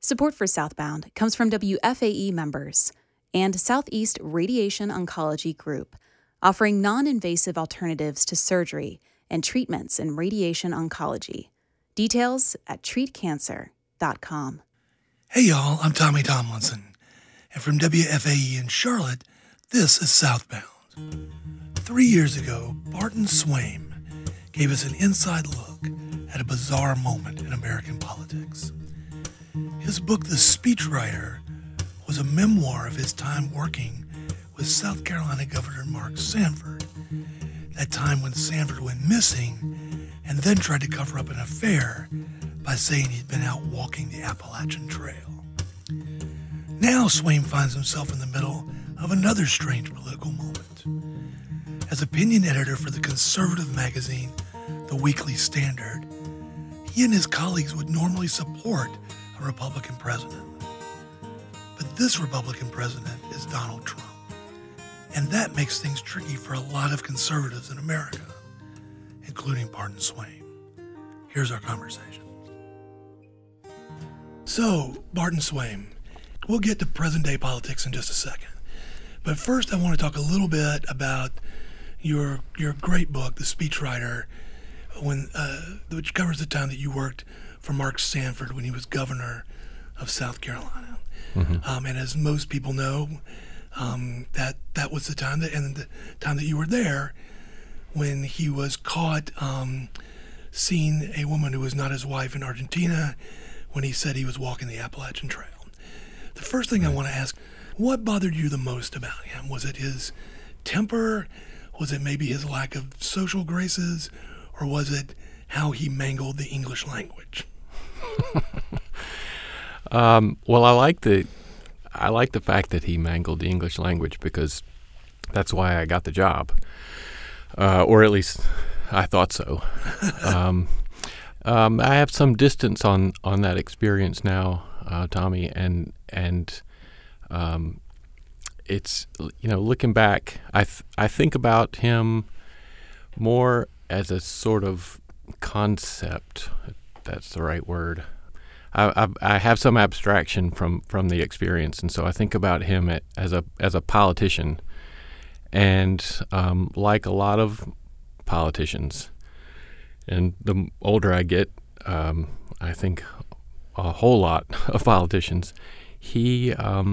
Support for Southbound comes from WFAE members and Southeast Radiation Oncology Group, offering non-invasive alternatives to surgery and treatments in radiation oncology. Details at treatcancer.com. Hey y'all, I'm Tommy Tomlinson, and from WFAE in Charlotte, this is Southbound. 3 years ago, Barton Swaim gave us an inside look at a bizarre moment in American politics. His book, The Speechwriter, was a memoir of his time working with South Carolina Governor Mark Sanford, that time when Sanford went missing and then tried to cover up an affair by saying he'd been out walking the Appalachian Trail. Now Swaim finds himself in the middle of another strange political moment. As opinion editor for the conservative magazine, The Weekly Standard, he and his colleagues would normally support a Republican president. But this Republican president is Donald Trump. And that makes things tricky for a lot of conservatives in America, including Barton Swaim. Here's our conversation. So, Barton Swaim, we'll get to present-day politics in just a second. But first, I want to talk a little bit about your great book, The Speechwriter, which covers the time that you worked for Mark Sanford when he was governor of South Carolina. Mm-hmm. And as most people know, that was the time that you were there when he was caught seeing a woman who was not his wife in Argentina when he said he was walking the Appalachian Trail. The first thing I want to ask, what bothered you the most about him? Was it his temper? Was it maybe his lack of social graces? Or was it how he mangled the English language? Well, I like the fact that he mangled the English language because that's why I got the job, or at least I thought so. I have some distance on that experience now, Tommy, and it's, looking back, I think about him more as a sort of concept, if that's the right word. I have some abstraction from the experience, and so I think about him as a politician, and like a lot of politicians, and the older I get, I think a whole lot of politicians. He's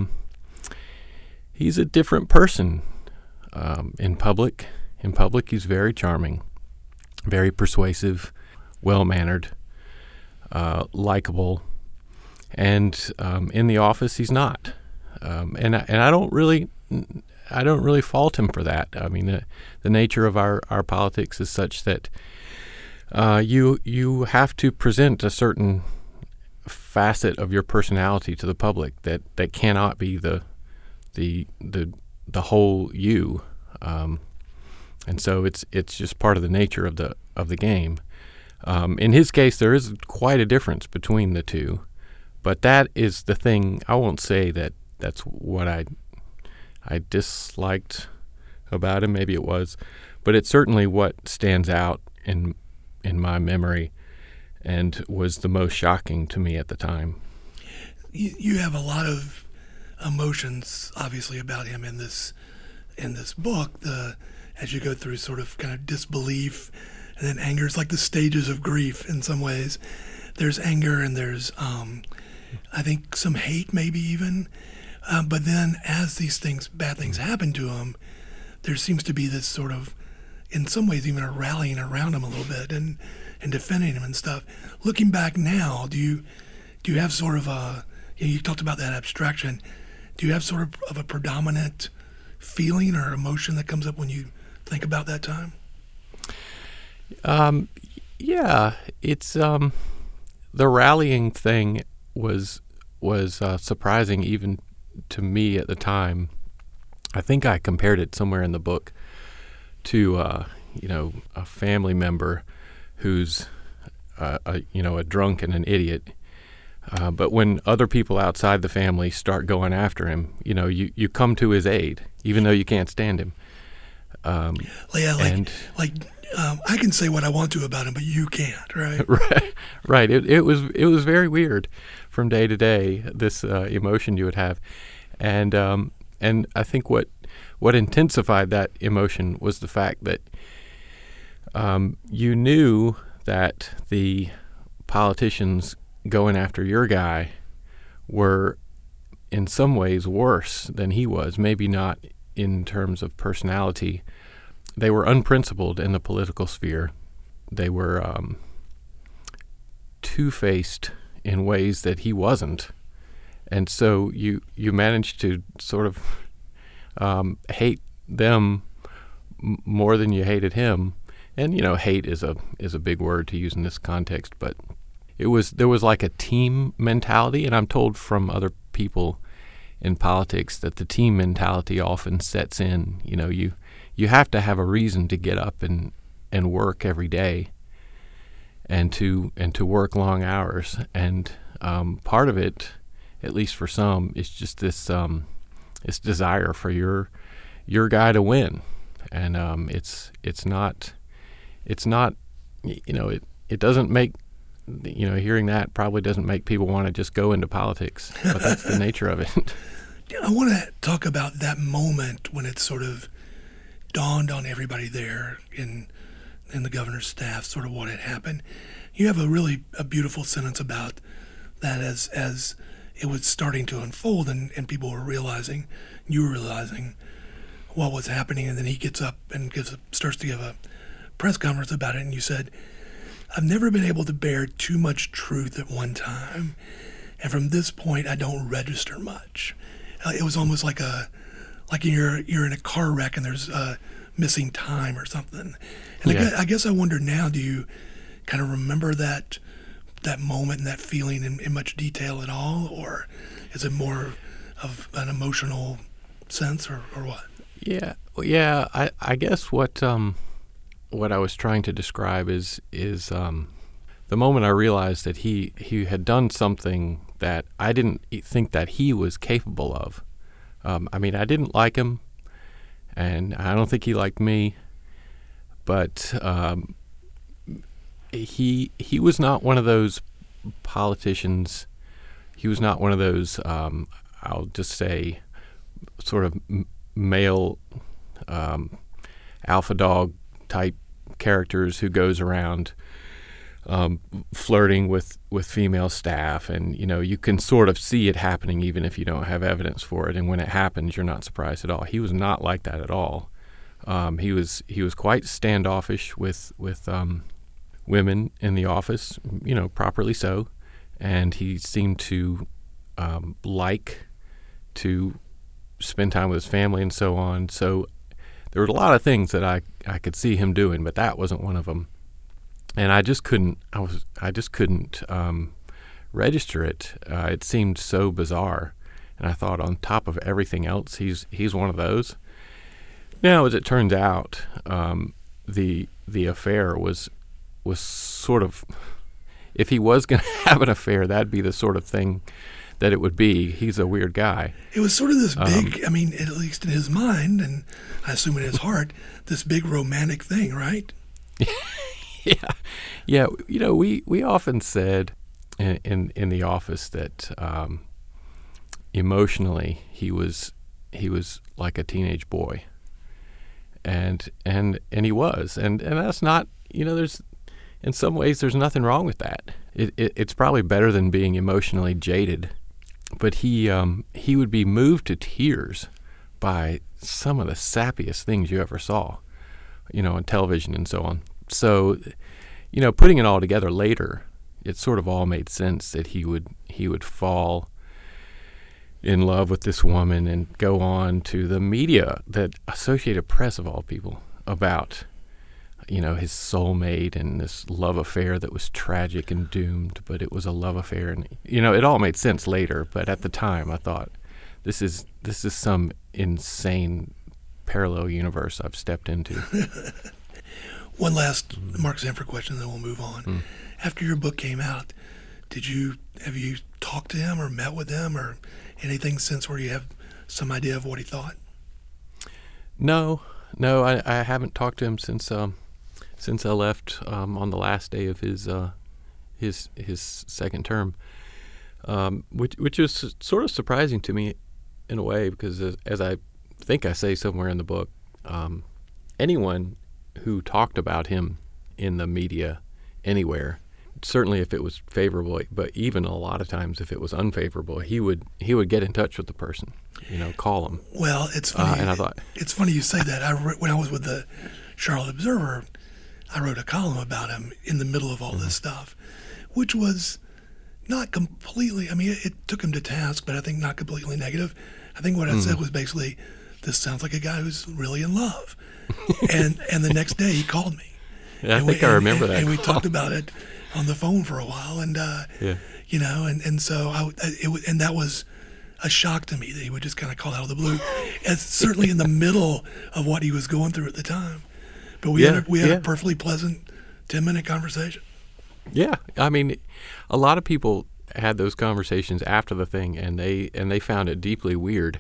a different person in public. In public, he's very charming, very persuasive, well-mannered, likable, and in the office he's not. And I don't really fault him for that. I mean, the nature of our politics is such that you have to present a certain facet of your personality to the public that cannot be the whole you. And so it's just part of the nature of the game. In his case, there is quite a difference between the two, but that is the thing. I won't say that's what I disliked about him. Maybe it was, but it's certainly what stands out in my memory and was the most shocking to me at the time. You have a lot of emotions, obviously, about him in this book. As you go through sort of kind of disbelief and then anger. It's like the stages of grief in some ways. There's anger and there's, I think, some hate maybe even. But then as these bad things happen to him, there seems to be this sort of, in some ways, even a rallying around him a little bit and defending him and stuff. Looking back now, do you have sort of you talked about that abstraction. Do you have sort of a predominant feeling or emotion that comes up when you think about that time? Yeah, it's the rallying thing was surprising even to me at the time. I think I compared it somewhere in the book to a family member who's a drunk and an idiot. But when other people outside the family start going after him, you come to his aid, even though you can't stand him. Like I can say what I want to about him, but you can't, right? Right. It was very weird from day to day, this emotion you would have, and I think what intensified that emotion was the fact that you knew that the politicians going after your guy were in some ways worse than he was, maybe not in terms of personality. They were unprincipled in the political sphere. They were two-faced in ways that he wasn't. And so you managed to sort of hate them more than you hated him. And, hate is a big word to use in this context, but there was like a team mentality, and I'm told from other people in politics that the team mentality often sets in. You have to have a reason to get up and work every day, and to work long hours. And part of it, at least for some, is just this desire for your guy to win. And it's not it doesn't make, hearing that probably doesn't make people want to just go into politics, but that's the nature of it. I want to talk about that moment when it sort of dawned on everybody there in the governor's staff sort of what had happened. You have a beautiful sentence about that as it was starting to unfold and people were realizing, you were realizing what was happening, and then he gets up and starts to give a press conference about it, and you said, "I've never been able to bear too much truth at one time, and from this point I don't register much." It was almost like you're in a car wreck and there's missing time or something. And yeah. I guess I wonder now, do you kind of remember that moment and that feeling in much detail at all, or is it more of an emotional sense, or what? Yeah. I guess what I was trying to describe is the moment I realized that he had done something that I didn't think that he was capable of. I didn't like him, and I don't think he liked me, but he was not one of those politicians. He was not one of those, I'll just say, sort of male alpha dog type characters who goes around flirting with female staff, and you can sort of see it happening even if you don't have evidence for it, and when it happens you're not surprised at all. He was not like that at all. He was quite standoffish with women in the office, properly so, and he seemed to like to spend time with his family and so on. So there were a lot of things that I could see him doing, but that wasn't one of them. And I just couldn't register it. It seemed so bizarre, and I thought, on top of everything else, he's one of those. Now, as it turns out, the affair was sort of, if he was going to have an affair, that'd be the sort of thing that it would be. He's a weird guy. It was sort of this big, at least in his mind, and I assume in his heart, this big romantic thing, right? Yeah. We often said in the office that emotionally he was like a teenage boy, and he was, and that's not, there's, in some ways there's nothing wrong with that. It's probably better than being emotionally jaded, but he would be moved to tears by some of the sappiest things you ever saw, on television and so on. So, putting it all together later, it sort of all made sense that he would fall in love with this woman and go on to the media, that Associated Press of all people, about his soulmate and this love affair that was tragic and doomed, but it was a love affair, and it all made sense later. But at the time, I thought, this is some insane parallel universe I've stepped into. One last Mark Sanford question, then we'll move on. After your book came out, have you talked to him or met with him or anything since, where you have some idea of what he thought? No, I haven't talked to him since since I left on the last day of his second term, which was sort of surprising to me in a way, because as I think I say somewhere in the book, anyone who talked about him in the media anywhere, certainly if it was favorable, but even a lot of times if it was unfavorable, he would get in touch with the person, call him. Well, it's funny. And I thought, it's funny you say that. When I was with the Charlotte Observer, I wrote a column about him in the middle of all this stuff, which was not completely, it took him to task, but I think not completely negative. I think what I said was basically, this sounds like a guy who's really in love. and the next day he called me. Yeah, I remember that. And we talked about it on the phone for a while, and so and that was a shock to me that he would just kind of call out of the blue. And certainly in the middle of what he was going through at the time. But we had a perfectly pleasant 10-minute conversation. Yeah, a lot of people had those conversations after the thing, and they found it deeply weird.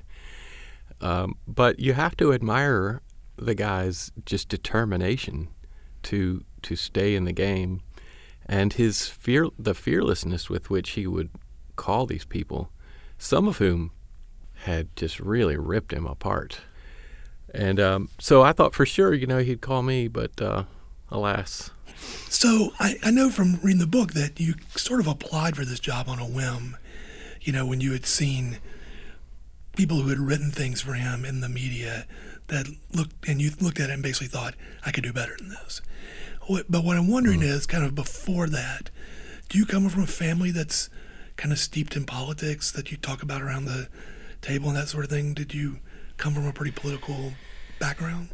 But you have to admire the guy's just determination to stay in the game, and the fearlessness with which he would call these people, some of whom had just really ripped him apart. And so I thought for sure, he'd call me, but alas. So I know from reading the book that you sort of applied for this job on a whim, when you had seen people who had written things for him in the media that you looked at it and basically thought, I could do better than this. But what I'm wondering is, kind of before that, do you come from a family that's kind of steeped in politics that you talk about around the table and that sort of thing? Did you come from a pretty political background?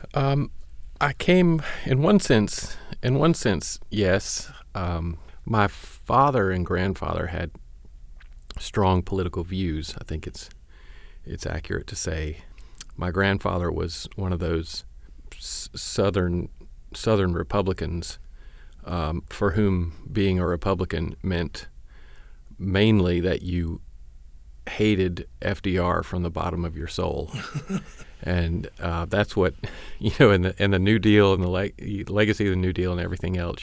I came, in one sense, yes. My father and grandfather had strong political views. I think it's accurate to say. My grandfather was one of those Southern Republicans for whom being a Republican meant mainly that you hated FDR from the bottom of your soul. And that's what, in the New Deal and the legacy of the New Deal and everything else,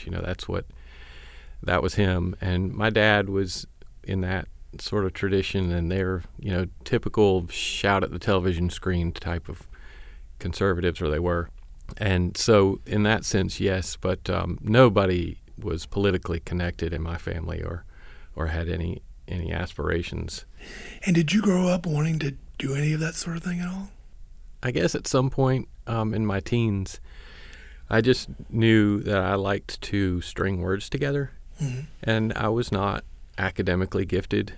that was him. And my dad was in that sort of tradition, and they're, typical shout at the television screen type of conservatives, or they were. And so in that sense, yes, but nobody was politically connected in my family or had any aspirations. And did you grow up wanting to do any of that sort of thing at all? I guess at some point in my teens, I just knew that I liked to string words together, and I was not academically gifted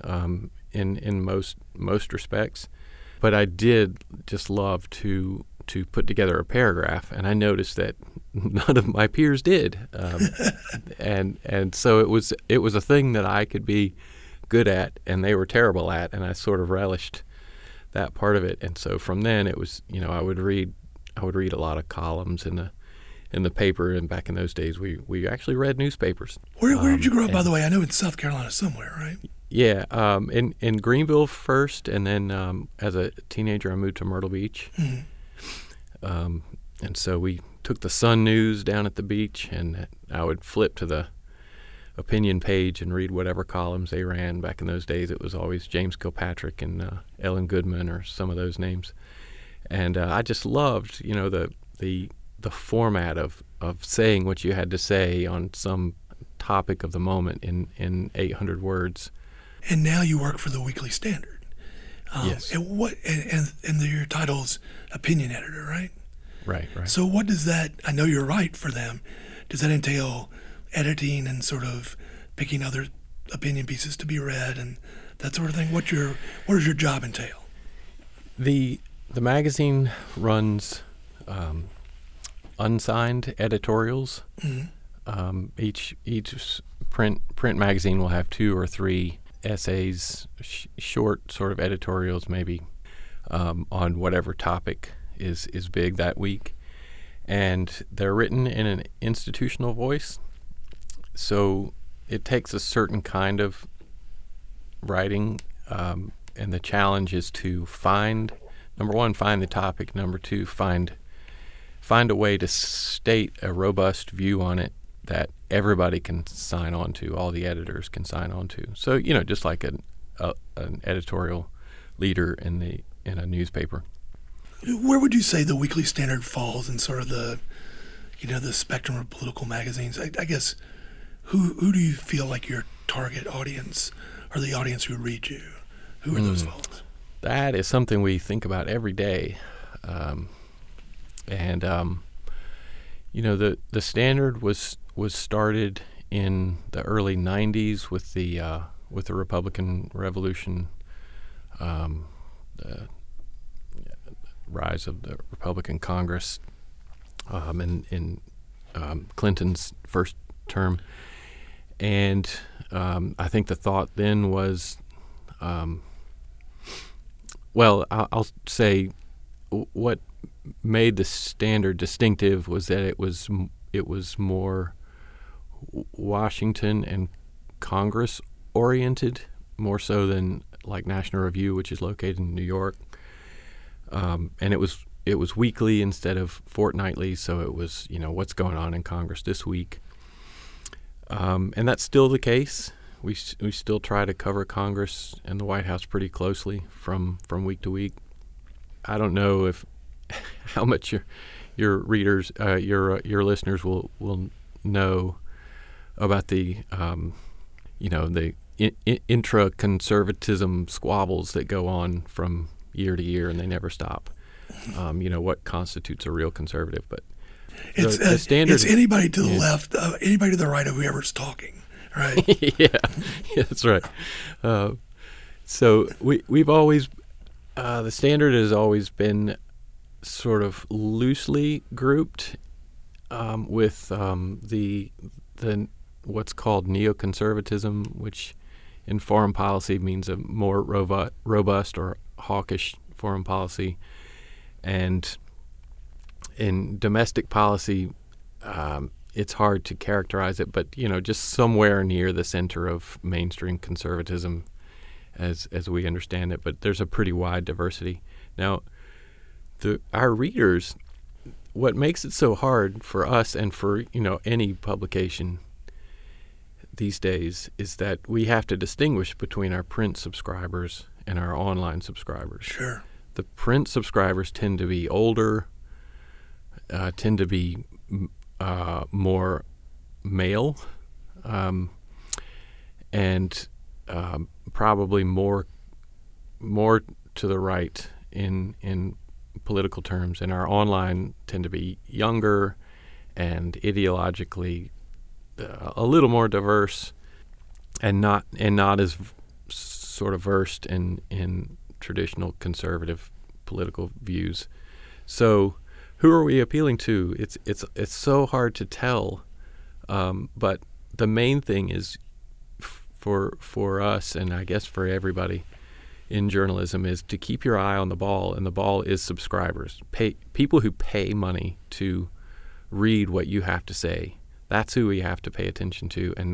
in most respects, but I did just love to put together a paragraph, and I noticed that none of my peers did, and so it was a thing that I could be good at, and they were terrible at, and I sort of relished that part of it. And so from then it was, I would read a lot of columns in the paper, and back in those days we actually read newspapers. Where did you grow up, by the way? I know in South Carolina somewhere, right? Yeah, in Greenville first, and then as a teenager I moved to Myrtle Beach. And so we took the Sun News down at the beach, and I would flip to the opinion page and read whatever columns they ran. Back in those days, it was always James Kilpatrick and Ellen Goodman or some of those names. And I just loved, the format of saying what you had to say on some topic of the moment in 800 words. And now you work for the Weekly Standard. Yes. And your title's opinion editor, right? Right. So what does that, I know you're right for them, does that entail editing and sort of picking other opinion pieces to be read and that sort of thing? What does your job entail? The magazine runs unsigned editorials. Each print magazine will have 2 or 3 essays, short sort of editorials maybe, on whatever topic is big that week, and they're written in an institutional voice. So it takes a certain kind of writing, and the challenge is to find, number one, find the topic, number two, find find a way to state a robust view on it that everybody can sign on to, all the editors can sign on to. So, just like an editorial leader in a newspaper. Where would you say the Weekly Standard falls in sort of the spectrum of political magazines? I guess, who do you feel like your target audience, or the audience who read you? Who are those folks? That is something we think about every day. The Standard was started in the early 90s with the Republican Revolution, the rise of the Republican Congress in Clinton's first term. And I think the thought then was, I'll say what made the Standard distinctive was that it was more Washington and Congress oriented, more so than like National Review, which is located in New York. And it was weekly instead of fortnightly, so it was what's going on in Congress this week. And that's still the case. We still try to cover Congress and the White House pretty closely from week to week. I don't know how much your readers, your listeners will know about the intra-conservatism squabbles that go on from year to year, and they never stop. What constitutes a real conservative, but the Standard. It's anybody to the left, anybody to the right of whoever's talking, right? Yeah, that's right. So we've always the Standard has always been sort of loosely grouped with the what's called neoconservatism, which in foreign policy means a more robust or hawkish foreign policy, and in domestic policy, it's hard to characterize it, but just somewhere near the center of mainstream conservatism, as we understand it. But there's a pretty wide diversity. Now, our readers, what makes it so hard for us and for any publication these days is that we have to distinguish between our print subscribers and our online subscribers. Sure. The print subscribers tend to be older, tend to be more male, and probably more to the right in political terms, and our online tend to be younger and ideologically a little more diverse, and not as sort of versed in traditional conservative political views. So, who are we appealing to? It's so hard to tell, but the main thing is for us, and I guess for everybody in journalism, is to keep your eye on the ball, and the ball is subscribers, people who pay money to read what you have to say. That's who we have to pay attention to, and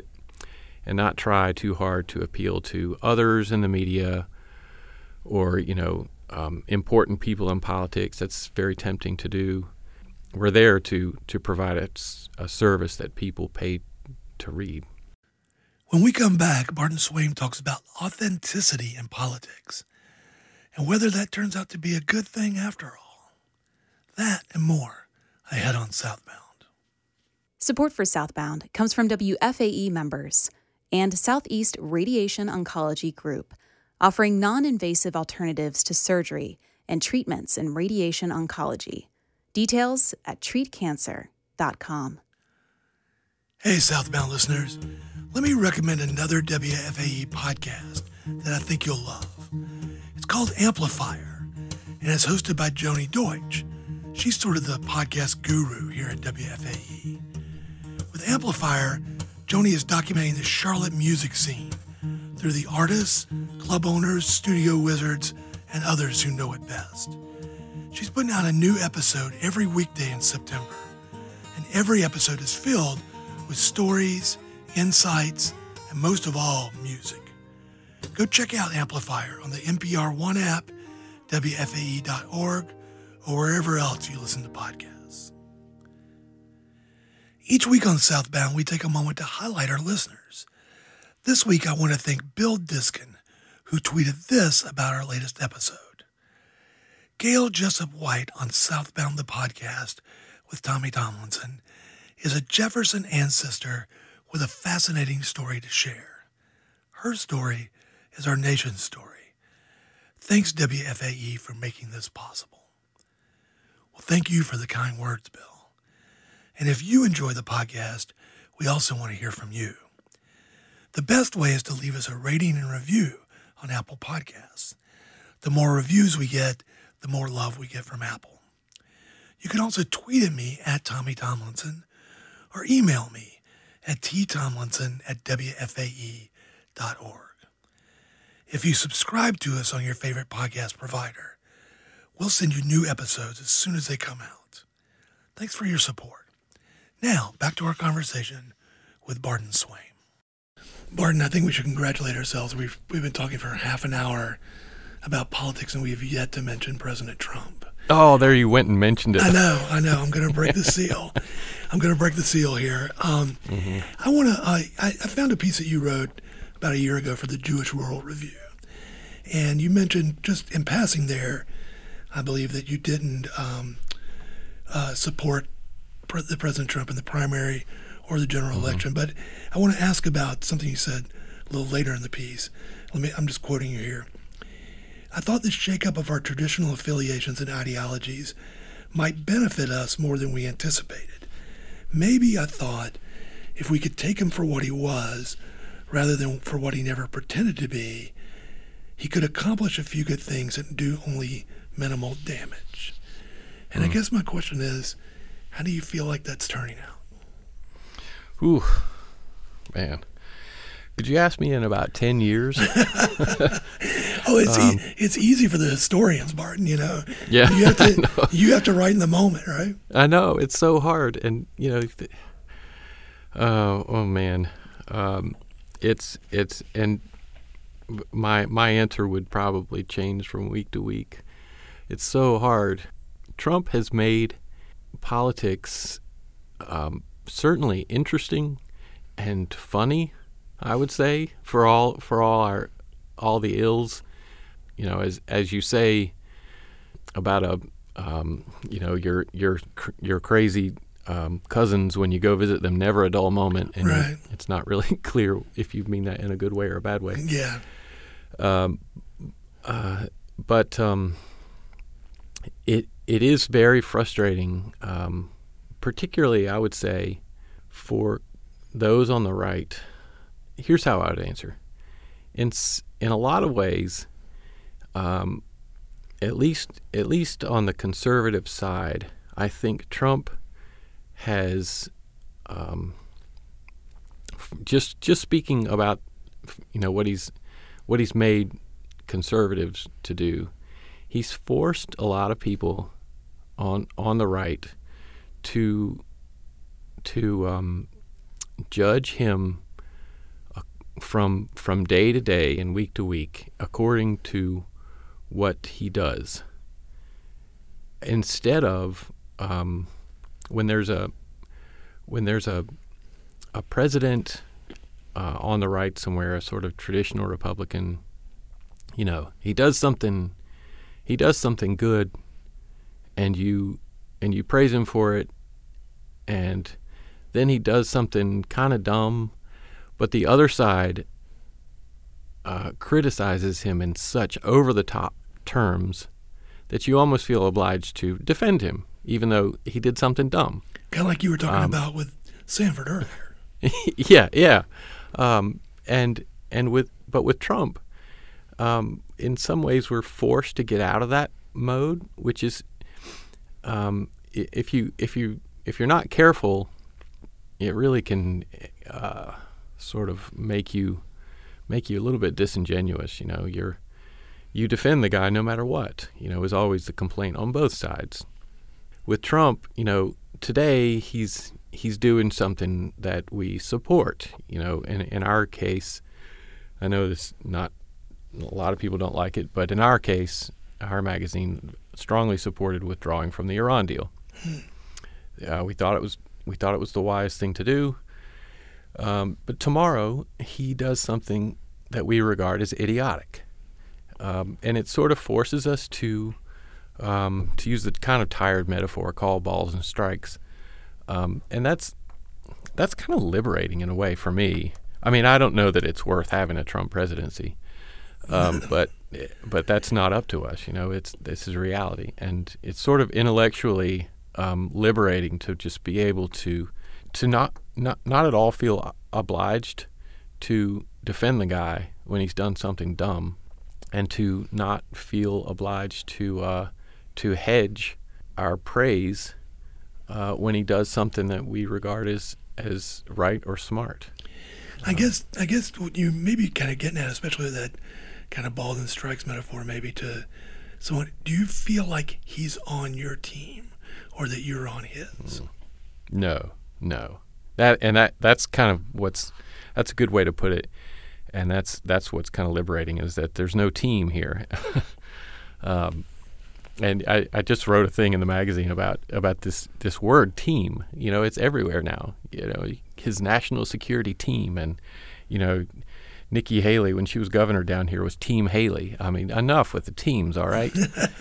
not try too hard to appeal to others in the media or important people in politics. That's very tempting to do. We're there to provide a service that people pay to read. When we come back, Barton Swaim talks about authenticity in politics and whether that turns out to be a good thing after all. That and more ahead on Southbound. Support for Southbound comes from WFAE members and Southeast Radiation Oncology Group, offering non-invasive alternatives to surgery and treatments in radiation oncology. Details at treatcancer.com. Hey, Southbound listeners. Let me recommend another WFAE podcast that I think you'll love. It's called Amplifier, and it's hosted by Joni Deutsch. She's sort of the podcast guru here at WFAE. With Amplifier, Joni is documenting the Charlotte music scene through the artists, club owners, studio wizards, and others who know it best. She's putting out a new episode every weekday in September, and every episode is filled with stories, insights, and most of all, music. Go check out Amplifier on the NPR One app, WFAE.org, or wherever else you listen to podcasts. Each week on Southbound, we take a moment to highlight our listeners. This week, I want to thank Bill Diskin, who tweeted this about our latest episode. Gail Jessup White on Southbound the podcast with Tommy Tomlinson is a Jefferson ancestor with a fascinating story to share. Her story is our nation's story. Thanks, WFAE, for making this possible. Well, thank you for the kind words, Bill. And if you enjoy the podcast, we also want to hear from you. The best way is to leave us a rating and review on Apple Podcasts. The more reviews we get, the more love we get from Apple. You can also tweet at me at Tommy Tomlinson or email me at ttomlinson@wfae.org. If you subscribe to us on your favorite podcast provider, we'll send you new episodes as soon as they come out. Thanks for your support. Now, back to our conversation with Barton Swaim. Barton, I think we should congratulate ourselves. We've been talking for half an hour about politics, and we've yet to mention President Trump. Oh, there you went and mentioned it. I know. I'm going to break the seal. I'm going to break the seal here. I found a piece that you wrote about a year ago for the Jewish World Review, and you mentioned just in passing there, I believe that you didn't support the President Trump in the primary or the general election. But I want to ask about something you said a little later in the piece. I'm just quoting you here. I thought this shakeup of our traditional affiliations and ideologies might benefit us more than we anticipated. Maybe I thought if we could take him for what he was, rather than for what he never pretended to be, he could accomplish a few good things and do only minimal damage. And I guess my question is, how do you feel like that's turning out? Ooh, man. Could you ask me in about 10 years? It's easy for the historians, Barton, you know. Yeah, you have to write in the moment, right? I know. It's so hard. And, you know, oh man. And my answer would probably change from week to week. It's so hard. Trump has made politics certainly interesting and funny, I would say, for all the ills, you know, as you say about your crazy cousins when you go visit them, never a dull moment, and right. It's not really clear if you mean that in a good way or a bad way. Yeah. But it is very frustrating, particularly, I would say, for those on the right. Here's how I would answer. In a lot of ways, at least on the conservative side, I think Trump has, just speaking about, you know, what he's made conservatives to do, he's forced a lot of people on the right to judge him from day to day and week to week according to what he does, instead of when there's a president on the right somewhere, a sort of traditional Republican, you know, he does something good, and you praise him for it, and then he does something kind of dumb, but the other side criticizes him in such over-the-top terms that you almost feel obliged to defend him, even though he did something dumb. Kind of like you were talking about with Sanford earlier. Yeah. But with Trump, in some ways we're forced to get out of that mode, which is, if you're not careful, it really can sort of make you a little bit disingenuous. You know, you defend the guy no matter what, you know, is always the complaint on both sides. With Trump, you know, today he's doing something that we support. You know, in our case, I know this not a lot of people don't like it, but in our case, our magazine strongly supported withdrawing from the Iran deal. We thought it We thought it was the wise thing to do. But tomorrow he does something that we regard as idiotic, and it sort of forces us to use the kind of tired metaphor, call balls and strikes, and that's kind of liberating in a way for me. I mean, I don't know that it's worth having a Trump presidency, but that's not up to us. This is reality, and it's sort of intellectually liberating to just be able to not at all feel obliged to defend the guy when he's done something dumb, and to not feel obliged to hedge our praise when he does something that we regard as right or smart. I guess what you maybe kind of getting at, especially that kind of balls and strikes metaphor, maybe to someone, do you feel like he's on your team or that you're on his? No. That's kind of that's a good way to put it, and that's what's kind of liberating, is that there's no team here. And I just wrote a thing in the magazine about this word team. It's everywhere now. His national security team, and Nikki Haley, when she was governor down here, was Team Haley. I mean, enough with the teams, all right?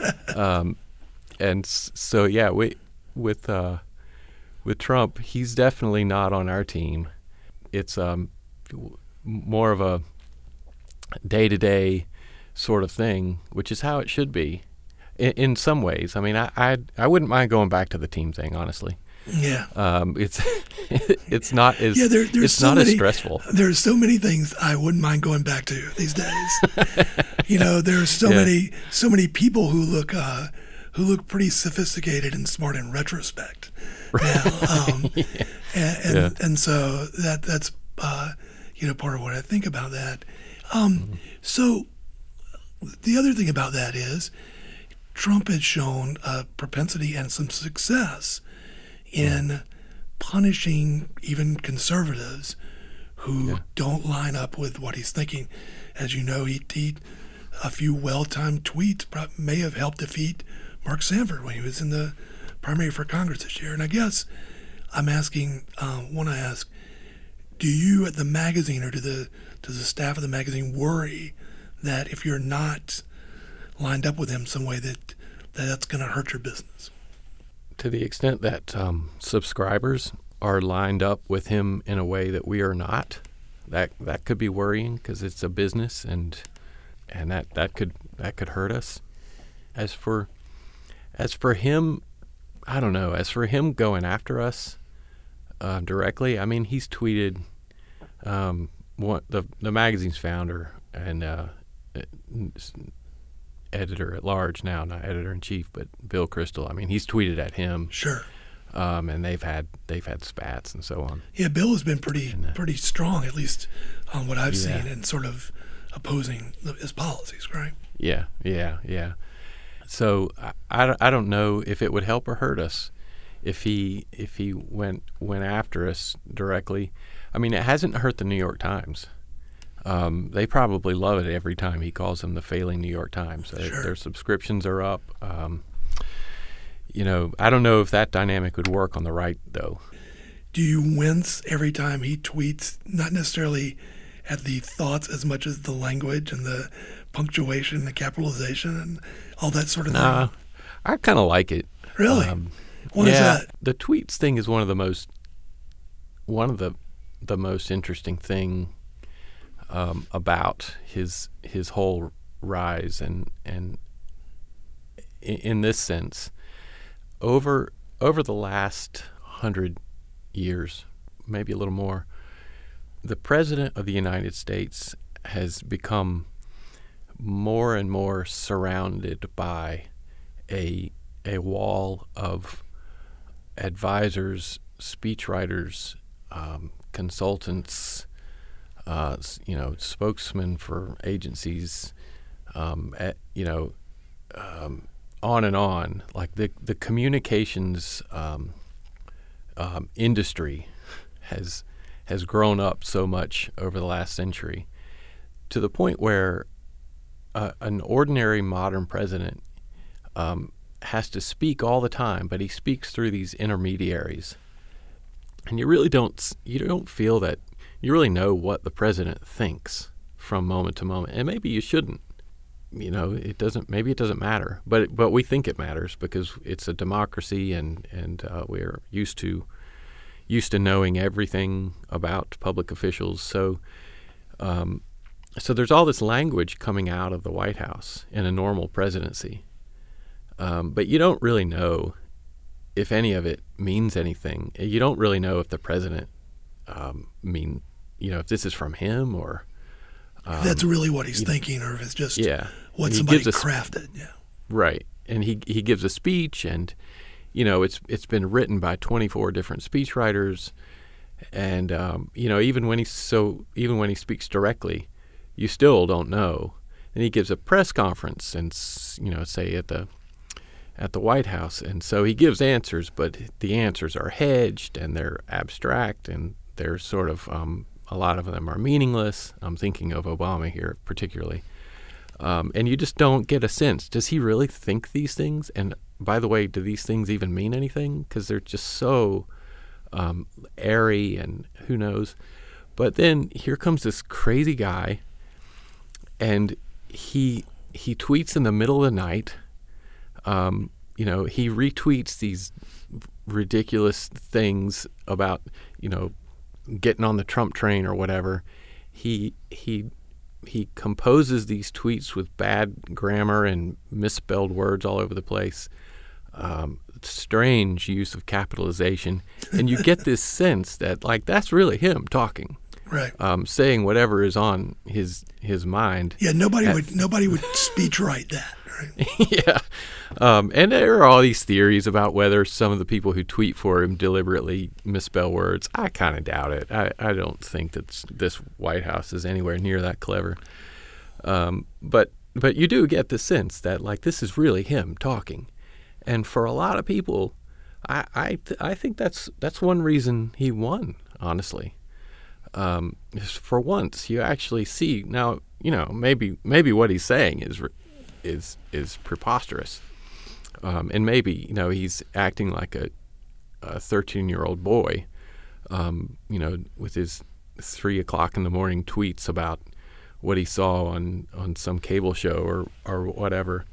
And so yeah, with Trump, he's definitely not on our team. It's more of a day-to-day sort of thing, which is how it should be in some ways. I mean, I wouldn't mind going back to the team thing, honestly. Yeah. It's not as there's not as stressful. There's so many things I wouldn't mind going back to these days. There's so many people who look pretty sophisticated and smart in retrospect. Now, and so that's part of what I think about that. So the other thing about that is Trump has shown a propensity and some success in punishing even conservatives who don't line up with what he's thinking. As you know, he a few well-timed tweets may have helped defeat Mark Sanford when he was in the primary for Congress this year. And I guess I'm asking, want to ask, do you at the magazine or does the staff of the magazine worry that if you're not lined up with him some way that's going to hurt your business? To the extent that subscribers are lined up with him in a way that we are not, that could be worrying, because it's a business, and that could hurt us. As for him, I don't know. As for him going after us directly, I mean, he's tweeted the magazine's founder and editor at large now, not editor in chief, but Bill Kristol. I mean, he's tweeted at him. Sure. And they've had spats and so on. Yeah, Bill has been pretty strong, at least on what I've seen, and sort of opposing his policies, right? Yeah. So I don't know if it would help or hurt us if he went after us directly. I mean, it hasn't hurt the New York Times. They probably love it every time he calls them the failing New York Times. Sure. Their subscriptions are up. I don't know if that dynamic would work on the right, though. Do you wince every time he tweets, not necessarily at the thoughts as much as the language and the punctuation, the capitalization, and all that sort of thing? I kind of like it. Really? What is that? The tweets thing is one of the most interesting thing about his whole rise, and in this sense, over the last 100 years, maybe a little more, the President of the United States has become more and more surrounded by a wall of advisors, speechwriters, consultants, spokesmen for agencies, on and on. Like the communications industry has grown up so much over the last century, to the point where an ordinary modern president has to speak all the time, but he speaks through these intermediaries. and you really don't feel that you really know what the president thinks from moment to moment, and maybe you shouldn't. It doesn't matter, but we think it matters because it's a democracy, and we're used to knowing everything about public officials. So there's all this language coming out of the White House in a normal presidency, but you don't really know if any of it means anything. You don't really know if the president if this is from him or if that's really what he's thinking, or if it's just what he somebody crafted. Right. And he gives a speech, and it's been written by 24 different speechwriters, and even when he speaks directly, you still don't know. And he gives a press conference, and say at the White House, and so he gives answers, but the answers are hedged and they're abstract, and they're sort of a lot of them are meaningless. I'm thinking of Obama here particularly. And you just don't get a sense. Does he really think these things? And by the way, do these things even mean anything? Because they're just so airy, and who knows. But then here comes this crazy guy, and he tweets in the middle of the night. He retweets these ridiculous things about, getting on the Trump train or whatever. He composes these tweets with bad grammar and misspelled words all over the place. Strange use of capitalization, and you get this sense that that's really him talking, right? Saying whatever is on his mind. Yeah, nobody would speech write that, right? Yeah, and there are all these theories about whether some of the people who tweet for him deliberately misspell words. I kind of doubt it. I don't think that this White House is anywhere near that clever. But you do get the sense that this is really him talking, and for a lot of people, I think that's one reason he won. Honestly, for once you actually see now. Maybe what he's saying is preposterous. And maybe, he's acting like a 13-year-old boy, with his 3 o'clock in the morning tweets about what he saw on some cable show or whatever,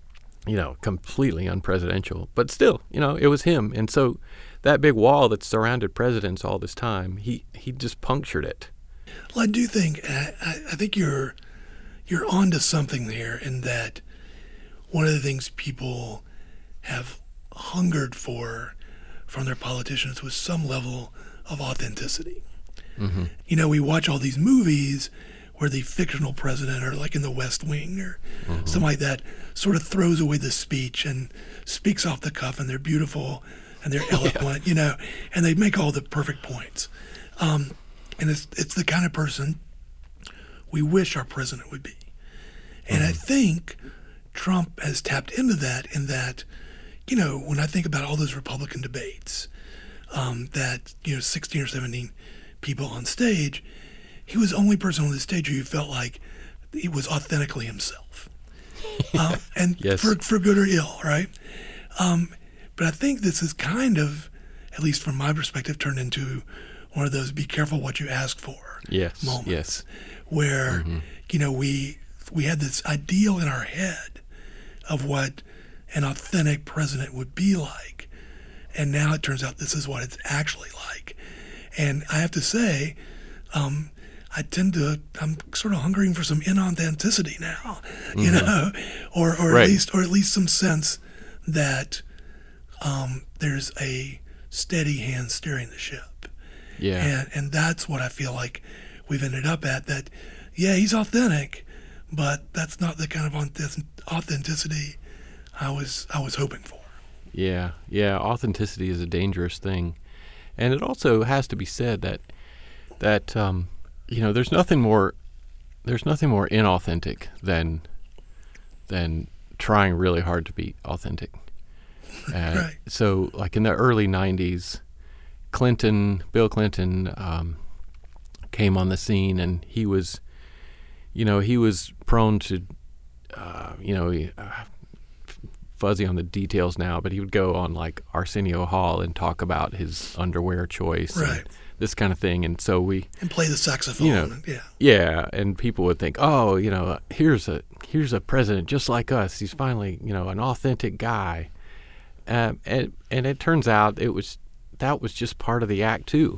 completely unpresidential. But still, it was him. And so that big wall that surrounded presidents all this time, he just punctured it. Well, I do think, I think you're onto something there, in that one of the things people have hungered for from their politicians was some level of authenticity. Mm-hmm. We watch all these movies where the fictional president, or like in The West Wing or mm-hmm. something like that, sort of throws away the speech and speaks off the cuff, and they're beautiful and they're eloquent, and they make all the perfect points. And it's the kind of person we wish our president would be. And I think Trump has tapped into that, in that, when I think about all those Republican debates, that, 16 or 17 people on stage, he was the only person on the stage who felt like he was authentically himself. And yes. for good or ill, right? But I think this is kind of, at least from my perspective, turned into one of those be careful what you ask for moments. Where, mm-hmm. We had this ideal in our head of what an authentic president would be like. And now it turns out this is what it's actually like. And I have to say, I'm sort of hungering for some inauthenticity now, mm-hmm. or right. at least some sense that there's a steady hand steering the ship. Yeah. And that's what I feel like we've ended up at, that, yeah, he's authentic, but that's not the kind of authenticity I was hoping for. Yeah. Authenticity is a dangerous thing, and it also has to be said that there's nothing more inauthentic than trying really hard to be authentic. Right. So, like in the early '90s, Bill Clinton came on the scene, and he was fuzzy on the details now, but he would go on like Arsenio Hall and talk about his underwear choice, right, and this kind of thing. And so and play the saxophone, yeah, and people would think, oh, here's a president just like us. He's finally, an authentic guy, and it turns out that was just part of the act too,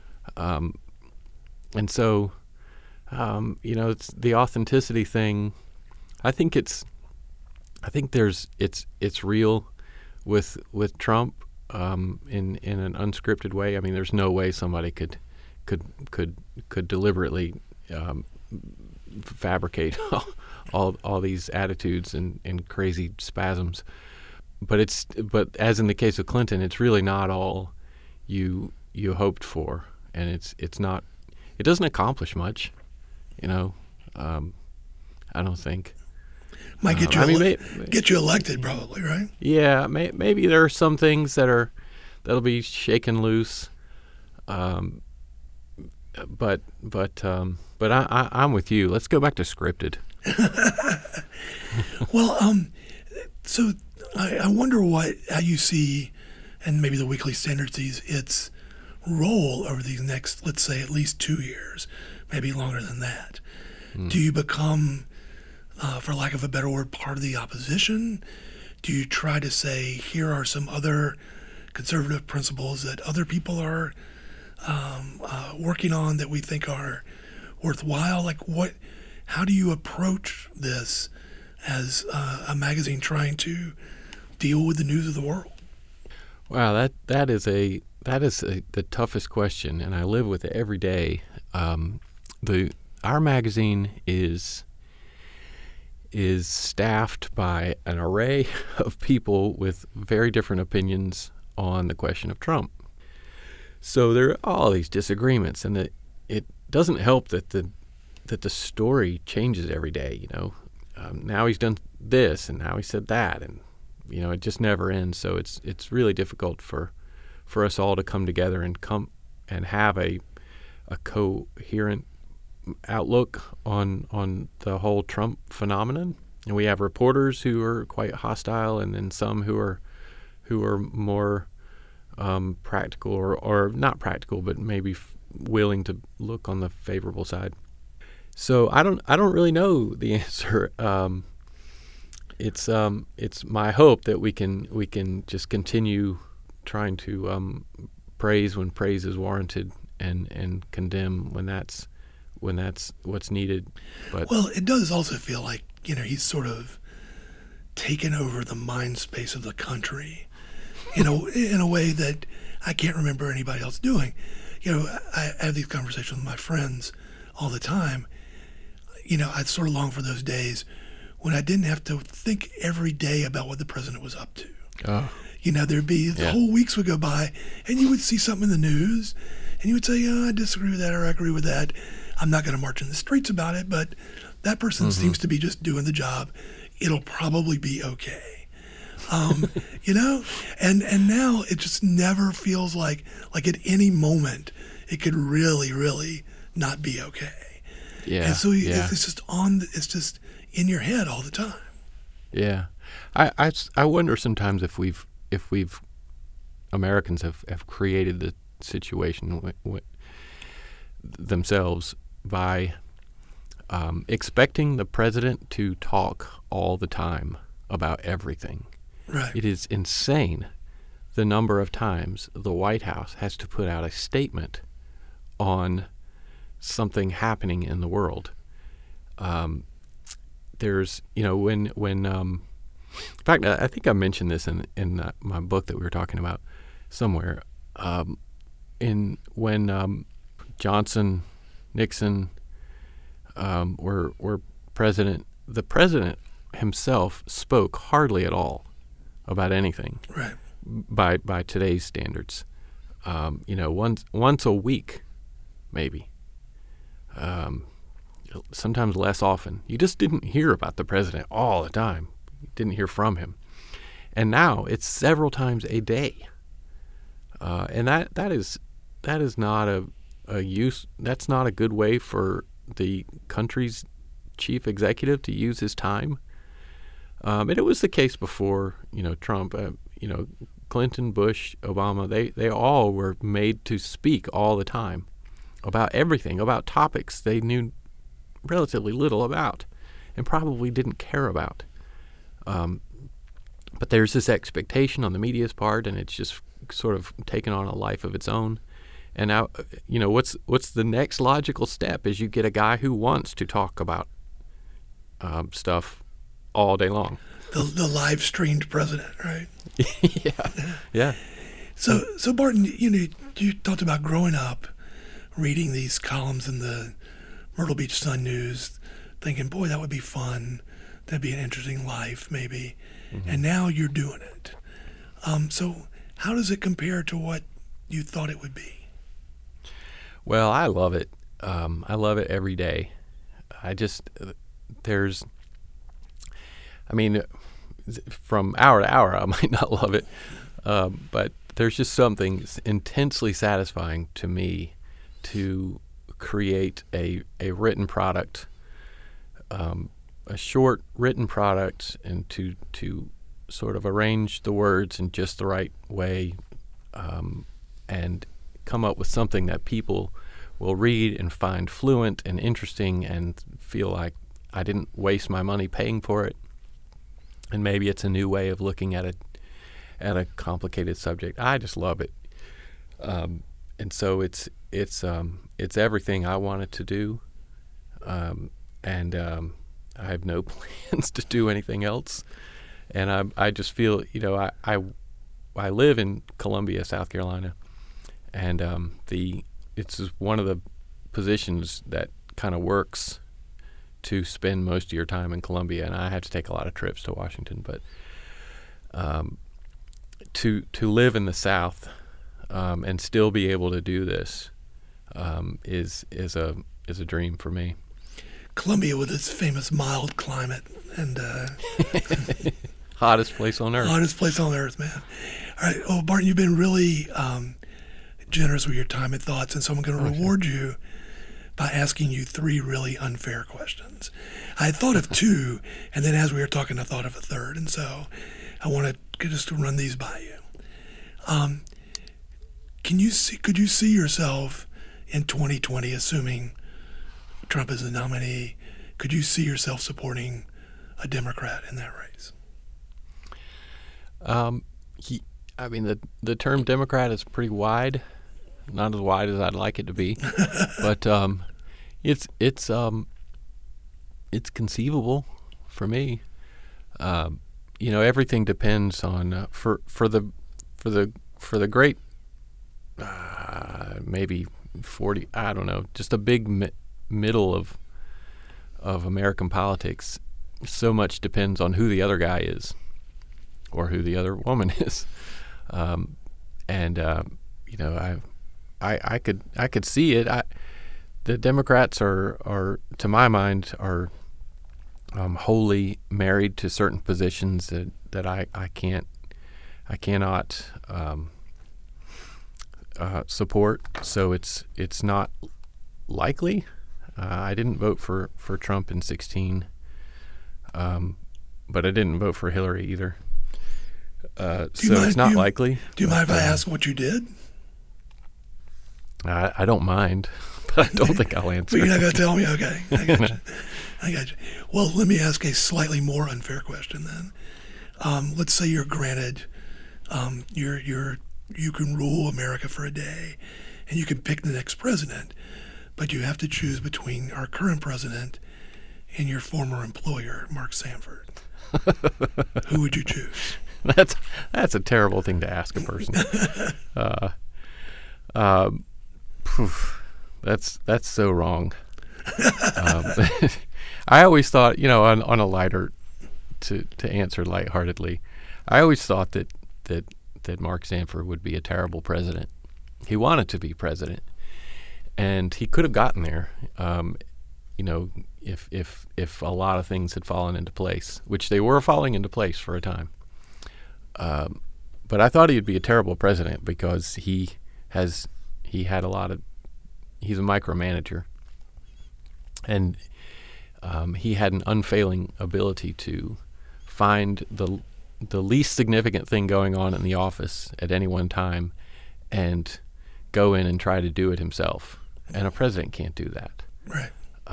and so, it's the authenticity thing. I think it's real with Trump in an unscripted way. I mean, there's no way somebody could deliberately fabricate all these attitudes and crazy spasms. But as in the case of Clinton, it's really not all you hoped for, and it's not. It doesn't accomplish much, I don't think. Might get you elected, probably, right? Yeah, maybe there are some things that'll be shaken loose, but I'm with you. Let's go back to scripted. Well, so I wonder how you see, and maybe the Weekly Standard sees its role over these next, let's say, at least 2 years, maybe longer than that. Do you become, for lack of a better word, part of the opposition? Do you try to say, here are some other conservative principles that other people are working on that we think are worthwhile? Like, how do you approach this as a magazine trying to deal with the news of the world? Wow, that is the toughest question, and I live with it every day. Our magazine is staffed by an array of people with very different opinions on the question of Trump. So there are all these disagreements, and it doesn't help that the story changes every day. Now he's done this, and now he said that, and it just never ends. So it's really difficult for us all to come together and have a coherent outlook on the whole Trump phenomenon. And we have reporters who are quite hostile, and then some who are more practical or not practical, but maybe willing to look on the favorable side. So I don't really know the answer. It's my hope that we can just continue trying to praise when praise is warranted and condemn when that's what's needed. But well, it does also feel like he's sort of taken over the mind space of the country, in a way that I can't remember anybody else doing. I have these conversations with my friends all the time. I sort of long for those days when I didn't have to think every day about what the president was up to. Oh. There'd be whole weeks would go by, and you would see something in the news, and you would say, I disagree with that, or I agree with that. I'm not going to march in the streets about it, but that person seems to be just doing the job. It'll probably be okay. And now it just never feels like at any moment it could really, really not be okay. Yeah. And so it's just in your head all the time. Yeah. I wonder sometimes if we've Americans have created the situation themselves by expecting the president to talk all the time about everything. Right. It is insane the number of times the White House has to put out a statement on something happening in the world. There's, when in fact, I think I mentioned this in my book that we were talking about somewhere. When Johnson, Nixon were president, the president himself spoke hardly at all about anything. Right. By today's standards, once a week, maybe. Sometimes less often. You just didn't hear about the president all the time. You didn't hear from him. And now it's several times a day. And that is not that's not a good way for the country's chief executive to use his time. And it was the case before, Trump, Clinton, Bush, Obama, they all were made to speak all the time about everything, about topics they knew relatively little about and probably didn't care about. But there's this expectation on the media's part, and it's just sort of taken on a life of its own. And now, what's the next logical step is you get a guy who wants to talk about stuff all day long. The live streamed president, right? Yeah. So Barton, you talked about growing up, reading these columns in the Myrtle Beach Sun News, thinking, boy, that would be fun. That'd be an interesting life, maybe. Mm-hmm. And now you're doing it. So how does it compare to what you thought it would be? Well, I love it. I love it every day. From hour to hour, I might not love it, but there's just something intensely satisfying to me to create a written product, a short written product, and to sort of arrange the words in just the right way, and come up with something that people will read and find fluent and interesting and feel like I didn't waste my money paying for it. And maybe it's a new way of looking at a complicated subject. I just love it, and so it's everything I wanted to do, and I have no plans to do anything else. And I just feel, I live in Columbia, South Carolina, and it's one of the positions that kind of works to spend most of your time in Columbia, and I have to take a lot of trips to Washington. But to live in the South and still be able to do this is a dream for me. Columbia with its famous mild climate and hottest place on earth. Hottest place on earth, man. All right. Oh, Barton, you've been really generous with your time and thoughts, and so I'm going to reward you by asking you 3 really unfair questions. I had thought of 2, and then as we were talking, I thought of a 3rd, and so I want to just run these by you. Could you see yourself in 2020, assuming Trump is the nominee, could you see yourself supporting a Democrat in that race? The term Democrat is pretty wide, not as wide as I'd like it to be, but it's conceivable for me. Everything depends on for the great maybe 40. I don't know, just a big middle of American politics. So much depends on who the other guy is, or who the other woman is, I could see it. The Democrats are to my mind are wholly married to certain positions that I cannot support. So it's not likely. I didn't vote for Trump in 2016, but I didn't vote for Hillary either. It's not likely. Do you mind if I ask what you did? I don't mind, but I don't think I'll answer. But you're not going to tell me? Okay. I got you. Well, let me ask a slightly more unfair question then. Let's say you're granted, you can rule America for a day, and you can pick the next president, but you have to choose between our current president and your former employer, Mark Sanford. Who would you choose? That's a terrible thing to ask a person. That's so wrong. I always thought, on a lighter, to answer lightheartedly, I always thought that Mark Sanford would be a terrible president. He wanted to be president, and he could have gotten there, if a lot of things had fallen into place, which they were falling into place for a time. But I thought he'd be a terrible president because he's a micromanager, and he had an unfailing ability to find the least significant thing going on in the office at any one time and go in and try to do it himself. And a president can't do that. Right.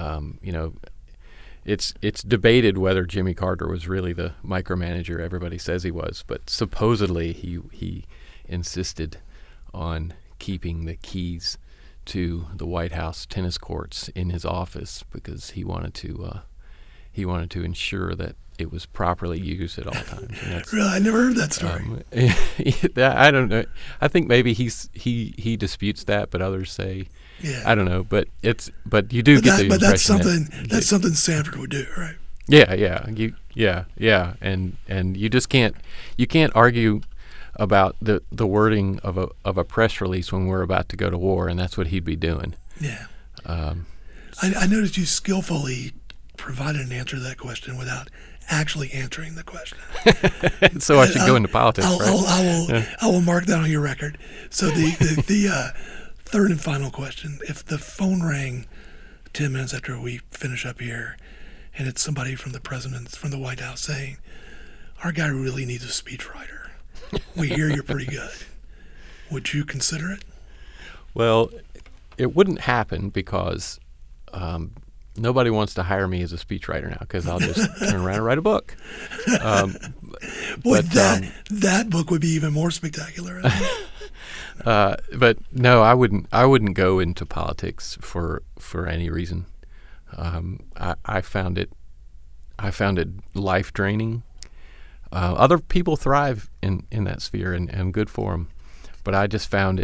It's debated whether Jimmy Carter was really the micromanager everybody says he was, but supposedly he insisted on keeping the keys to the White House tennis courts in his office because he wanted to ensure that it was properly used at all times. Really, I never heard that story. I don't know. I think maybe he disputes that, but others say, I don't know. But you do get the impression that's something Sanford would do, right? Yeah, and you just can't argue about the wording of a press release when we're about to go to war, and that's what he'd be doing. Yeah. I noticed you skillfully provided an answer to that question without actually answering the question. So I should go into politics, right? I will mark that on your record. So the third and final question: if the phone rang 10 minutes after we finish up here, and it's somebody from the White House saying, "Our guy really needs a speechwriter. We hear you're pretty good," would you consider it? Well, it wouldn't happen because nobody wants to hire me as a speechwriter now because I'll just turn around and write a book. Boy, that book would be even more spectacular. But no, I wouldn't go into politics for any reason. I found it life draining. Other people thrive in that sphere, and good for them. But I just found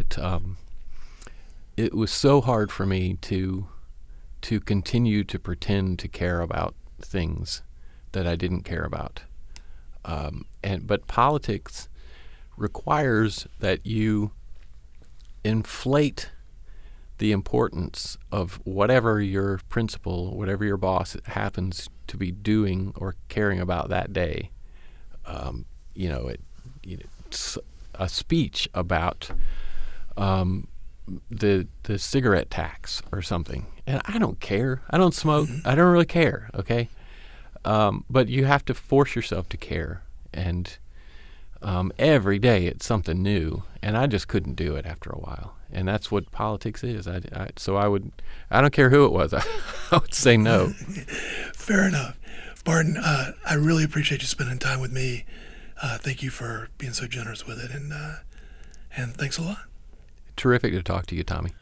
it was so hard for me to continue to pretend to care about things that I didn't care about. But politics requires that you inflate the importance of whatever your principal, whatever your boss happens to be doing or caring about that day. It's a speech about the cigarette tax or something, and I don't care. I don't smoke. I don't really care. Okay, but you have to force yourself to care, and every day it's something new, and I just couldn't do it after a while. And that's what politics is. I don't care who it was. I would say no. Fair enough. Barton, I really appreciate you spending time with me. Thank you for being so generous with it, and thanks a lot. Terrific to talk to you, Tommy.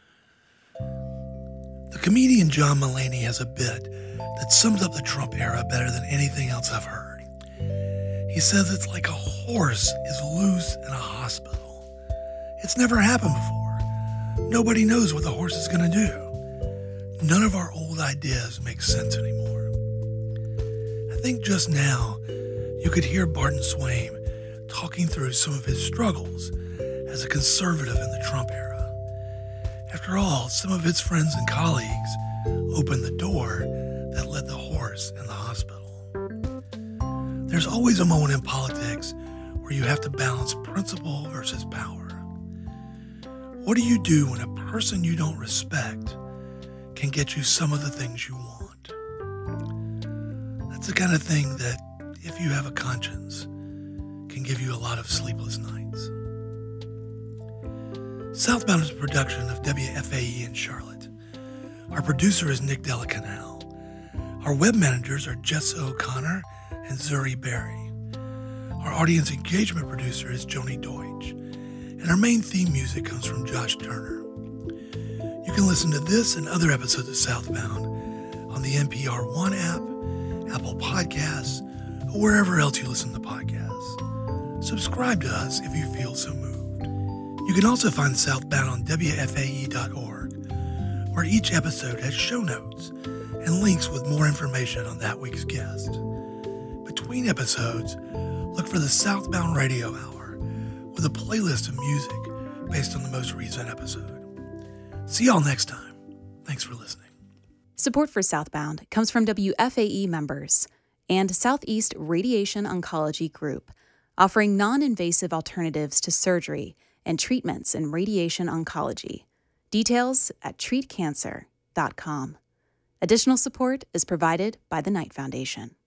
The comedian John Mulaney has a bit that sums up the Trump era better than anything else I've heard. He says it's like a horse is loose in a hospital. It's never happened before. Nobody knows what the horse is going to do. None of our old ideas make sense anymore. I think just now you could hear Barton Swaim talking through some of his struggles as a conservative in the Trump era. After all, some of his friends and colleagues opened the door that led the horse in the hospital. There's always a moment in politics where you have to balance principle versus power. What do you do when a person you don't respect can get you some of the things you want? That's the kind of thing that, if you have a conscience, can give you a lot of sleepless nights. Southbound is a production of WFAE in Charlotte. Our producer is Nick Delacanal. Our web managers are Jessa O'Connor and Zuri Berry. Our audience engagement producer is Joni Deutsch. And our main theme music comes from Josh Turner. You can listen to this and other episodes of Southbound on the NPR One app, Apple Podcasts, or wherever else you listen to podcasts. Subscribe to us if you feel so moved. You can also find Southbound on WFAE.org, where each episode has show notes and links with more information on that week's guest. Between episodes, look for the Southbound Radio Hour, with a playlist of music based on the most recent episode. See y'all next time. Thanks for listening. Support for Southbound comes from WFAE members and Southeast Radiation Oncology Group, offering non-invasive alternatives to surgery and treatments in radiation oncology. Details at treatcancer.com. Additional support is provided by the Knight Foundation.